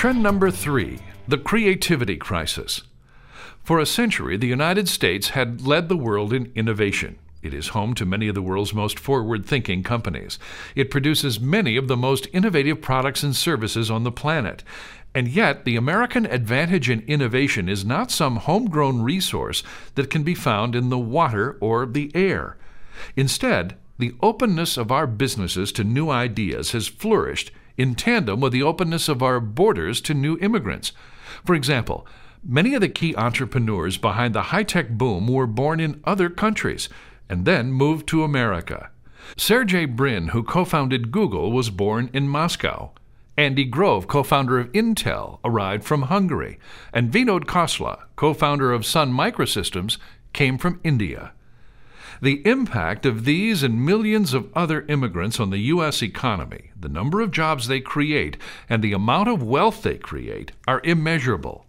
Trend number 3, the creativity crisis. For a century, the United States had led the world in innovation. It is home to many of the world's most forward-thinking companies. It produces many of the most innovative products and services on the planet. And yet, the American advantage in innovation is not some homegrown resource that can be found in the water or the air. Instead, the openness of our businesses to new ideas has flourished in tandem with the openness of our borders to new immigrants. For example, many of the key entrepreneurs behind the high-tech boom were born in other countries and then moved to America. Sergey Brin, who co-founded Google, was born in Moscow. Andy Grove, co-founder of Intel, arrived from Hungary. And Vinod Khosla, co-founder of Sun Microsystems, came from India. The impact of these and millions of other immigrants on the U.S. economy, the number of jobs they create, and the amount of wealth they create are immeasurable.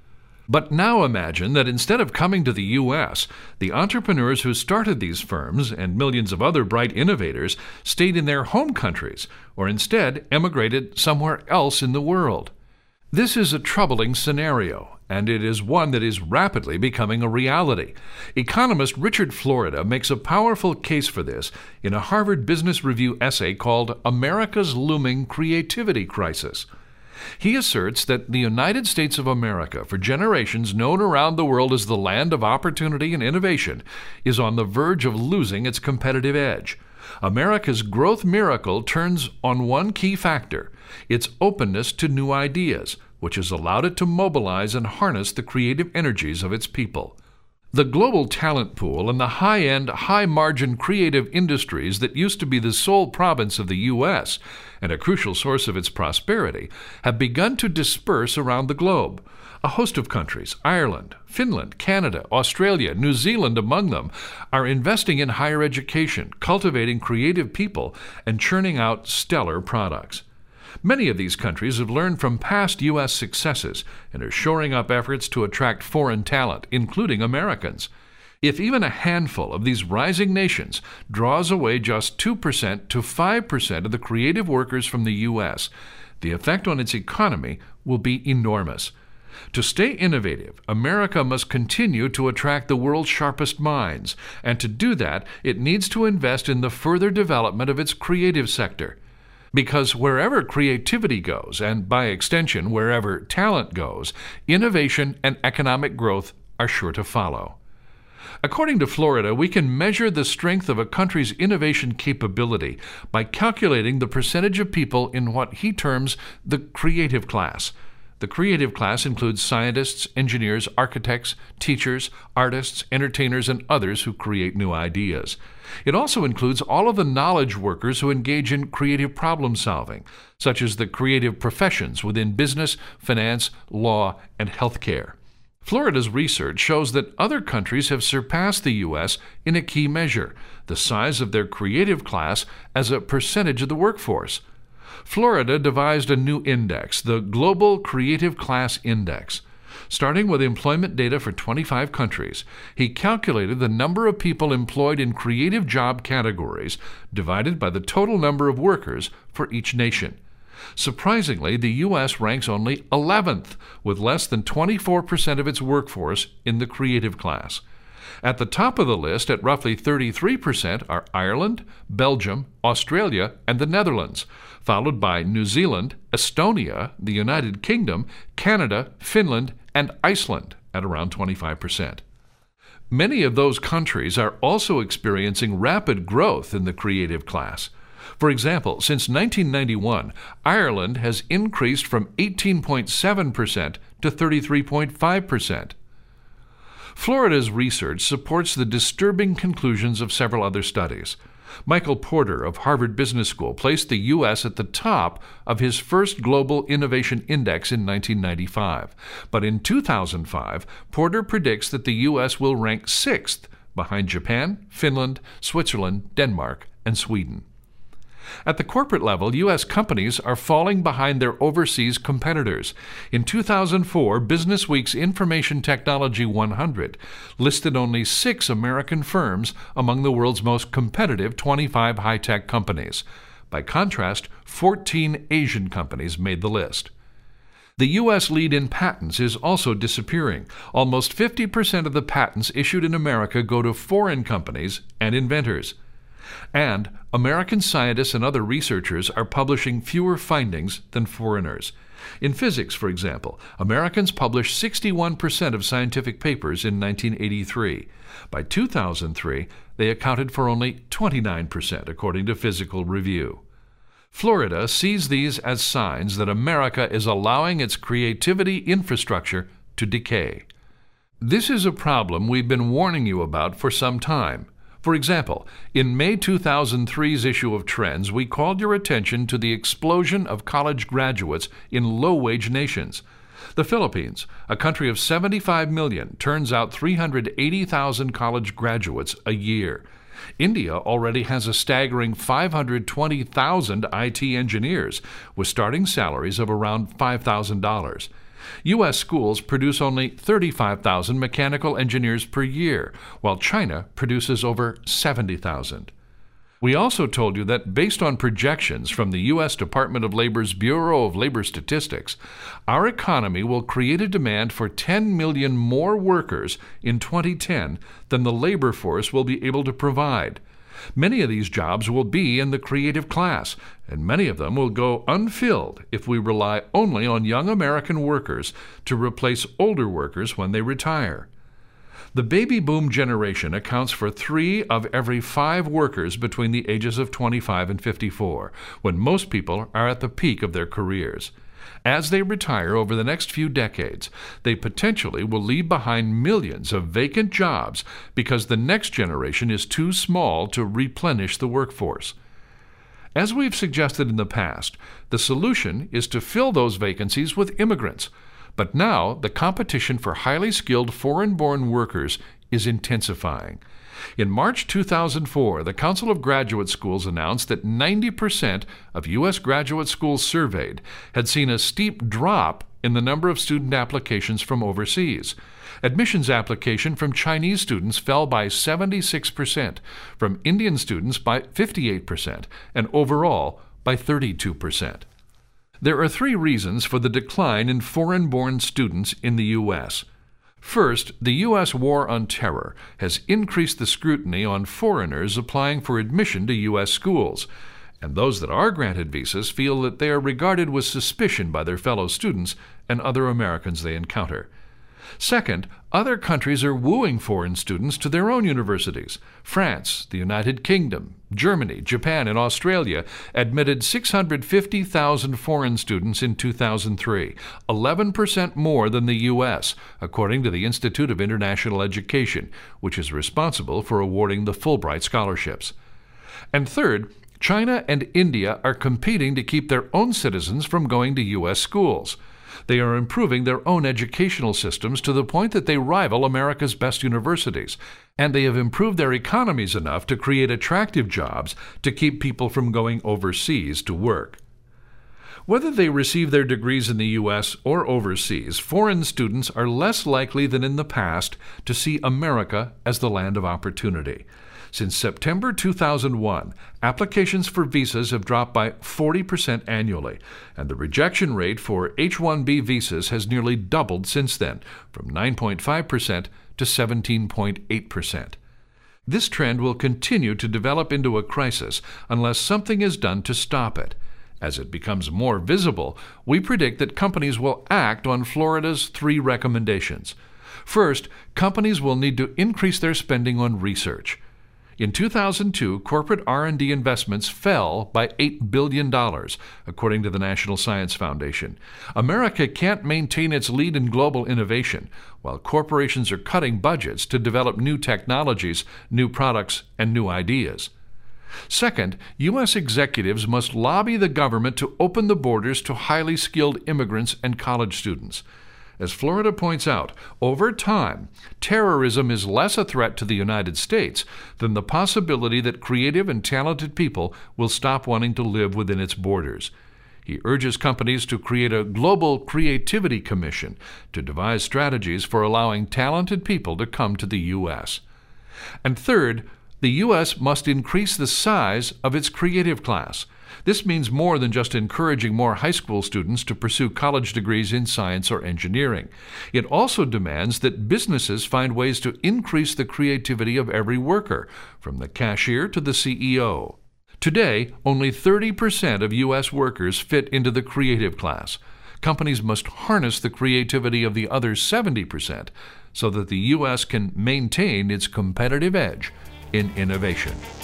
But now imagine that instead of coming to the U.S., the entrepreneurs who started these firms and millions of other bright innovators stayed in their home countries or instead emigrated somewhere else in the world. This is a troubling scenario, and it is one that is rapidly becoming a reality. Economist Richard Florida makes a powerful case for this in a Harvard Business Review essay called America's Looming Creativity Crisis. He asserts that the United States of America, for generations known around the world as the land of opportunity and innovation, is on the verge of losing its competitive edge. America's growth miracle turns on one key factor: its openness to new ideas, which has allowed it to mobilize and harness the creative energies of its people. The global talent pool and the high-end, high-margin creative industries that used to be the sole province of the U.S. and a crucial source of its prosperity have begun to disperse around the globe. A host of countries, Ireland, Finland, Canada, Australia, New Zealand among them, are investing in higher education, cultivating creative people, and churning out stellar products. Many of these countries have learned from past U.S. successes and are shoring up efforts to attract foreign talent, including Americans. If even a handful of these rising nations draws away just 2% to 5% of the creative workers from the U.S., the effect on its economy will be enormous. To stay innovative, America must continue to attract the world's sharpest minds, and to do that, it needs to invest in the further development of its creative sector. Because wherever creativity goes, and by extension wherever talent goes, innovation and economic growth are sure to follow. According to Florida, we can measure the strength of a country's innovation capability by calculating the percentage of people in what he terms the creative class. The creative class includes scientists, engineers, architects, teachers, artists, entertainers, and others who create new ideas. It also includes all of the knowledge workers who engage in creative problem solving, such as the creative professions within business, finance, law, and healthcare. Florida's research shows that other countries have surpassed the U.S. in a key measure, the size of their creative class as a percentage of the workforce. Florida devised a new index, the Global Creative Class Index. Starting with employment data for 25 countries, he calculated the number of people employed in creative job categories divided by the total number of workers for each nation. Surprisingly, the U.S. ranks only 11th, with less than 24% of its workforce in the creative class. At the top of the list, at roughly 33%, are Ireland, Belgium, Australia, and the Netherlands, followed by New Zealand, Estonia, the United Kingdom, Canada, Finland, and Iceland at around 25%. Many of those countries are also experiencing rapid growth in the creative class. For example, since 1991, Ireland has increased from 18.7% to 33.5%. Florida's research supports the disturbing conclusions of several other studies. Michael Porter of Harvard Business School placed the U.S. at the top of his first Global Innovation Index in 1995. But in 2005, Porter predicts that the U.S. will rank 6th behind Japan, Finland, Switzerland, Denmark, and Sweden. At the corporate level, U.S. companies are falling behind their overseas competitors. In 2004, Businessweek's Information Technology 100 listed only 6 American firms among the world's most competitive 25 high-tech companies. By contrast, 14 Asian companies made the list. The U.S. lead in patents is also disappearing. Almost 50% of the patents issued in America go to foreign companies and inventors. And American scientists and other researchers are publishing fewer findings than foreigners. In physics, for example, Americans published 61% of scientific papers in 1983. By 2003, they accounted for only 29%, according to Physical Review. Florida sees these as signs that America is allowing its creativity infrastructure to decay. This is a problem we've been warning you about for some time. For example, in May 2003's issue of Trends, we called your attention to the explosion of college graduates in low-wage nations. The Philippines, a country of 75 million, turns out 380,000 college graduates a year. India already has a staggering 520,000 IT engineers, with starting salaries of around $5,000. U.S. schools produce only 35,000 mechanical engineers per year, while China produces over 70,000. We also told you that based on projections from the U.S. Department of Labor's Bureau of Labor Statistics, our economy will create a demand for 10 million more workers in 2010 than the labor force will be able to provide. Many of these jobs will be in the creative class, and many of them will go unfilled if we rely only on young American workers to replace older workers when they retire. The baby boom generation accounts for 3 of every 5 workers between the ages of 25 and 54, when most people are at the peak of their careers. As they retire over the next few decades, they potentially will leave behind millions of vacant jobs because the next generation is too small to replenish the workforce. As we've suggested in the past, the solution is to fill those vacancies with immigrants. But now the competition for highly skilled foreign-born workers is intensifying. In March 2004, the Council of Graduate Schools announced that 90% of U.S. graduate schools surveyed had seen a steep drop in the number of student applications from overseas. Admissions application from Chinese students fell by 76%, from Indian students by 58%, and overall by 32%. There are 3 reasons for the decline in foreign-born students in the U.S. First, the U.S. war on terror has increased the scrutiny on foreigners applying for admission to U.S. schools, and those that are granted visas feel that they are regarded with suspicion by their fellow students and other Americans they encounter. Second, other countries are wooing foreign students to their own universities. France, the United Kingdom, Germany, Japan, and Australia admitted 650,000 foreign students in 2003, 11% more than the U.S., according to the Institute of International Education, which is responsible for awarding the Fulbright scholarships. And third, China and India are competing to keep their own citizens from going to U.S. schools. They are improving their own educational systems to the point that they rival America's best universities, and they have improved their economies enough to create attractive jobs to keep people from going overseas to work. Whether they receive their degrees in the U.S. or overseas, foreign students are less likely than in the past to see America as the land of opportunity. Since September 2001, applications for visas have dropped by 40% annually, and the rejection rate for H-1B visas has nearly doubled since then, from 9.5% to 17.8%. This trend will continue to develop into a crisis unless something is done to stop it. As it becomes more visible, we predict that companies will act on Florida's 3 recommendations. First, companies will need to increase their spending on research. In 2002, corporate R&D investments fell by $8 billion, according to the National Science Foundation. America can't maintain its lead in global innovation, while corporations are cutting budgets to develop new technologies, new products, and new ideas. Second, U.S. executives must lobby the government to open the borders to highly skilled immigrants and college students. As Florida points out, over time, terrorism is less a threat to the United States than the possibility that creative and talented people will stop wanting to live within its borders. He urges companies to create a global creativity commission to devise strategies for allowing talented people to come to the U.S. And third, the U.S. must increase the size of its creative class. This means more than just encouraging more high school students to pursue college degrees in science or engineering. It also demands that businesses find ways to increase the creativity of every worker, from the cashier to the CEO. Today, only 30% of U.S. workers fit into the creative class. Companies must harness the creativity of the other 70% so that the U.S. can maintain its competitive edge in innovation.